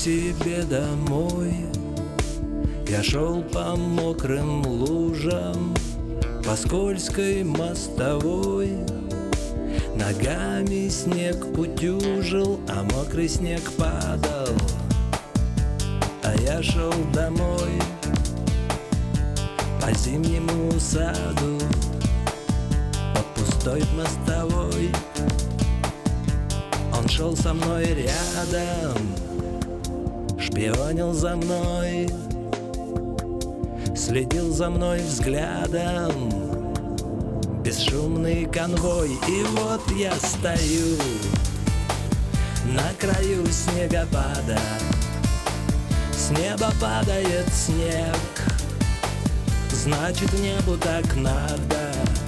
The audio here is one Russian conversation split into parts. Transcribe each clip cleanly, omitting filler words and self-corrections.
себе домой. Я шел по мокрым лужам, по скользкой мостовой. Ногами снег утюжил, а мокрый снег падал. А я шел домой по зимнему саду, по пустой мостовой. Он шел со мной рядом, шпионил за мной, следил за мной взглядом. Бесшумный конвой, и вот я стою на краю снегопада. С неба падает снег, значит, небу так надо.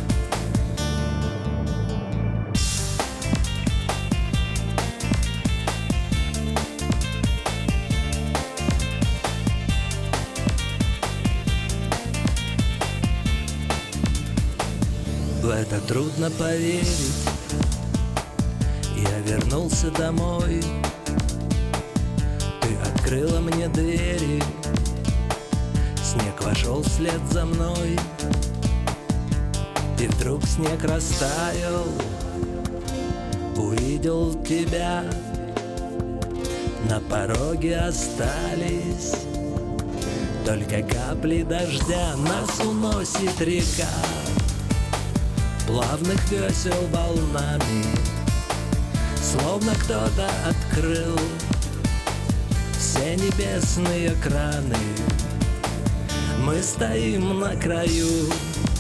В это трудно поверить. Я вернулся домой, ты открыла мне двери, снег вошел вслед за мной. И вдруг снег растаял, увидел тебя. На пороге остались только капли дождя. Нас уносит река плавных весел волнами, словно кто-то открыл все небесные краны. Мы стоим на краю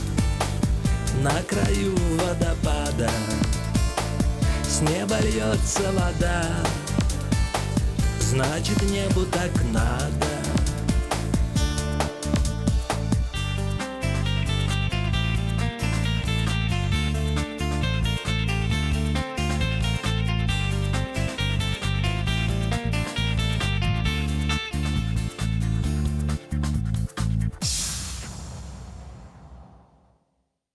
водопада. С неба льется вода, значит, небу так надо.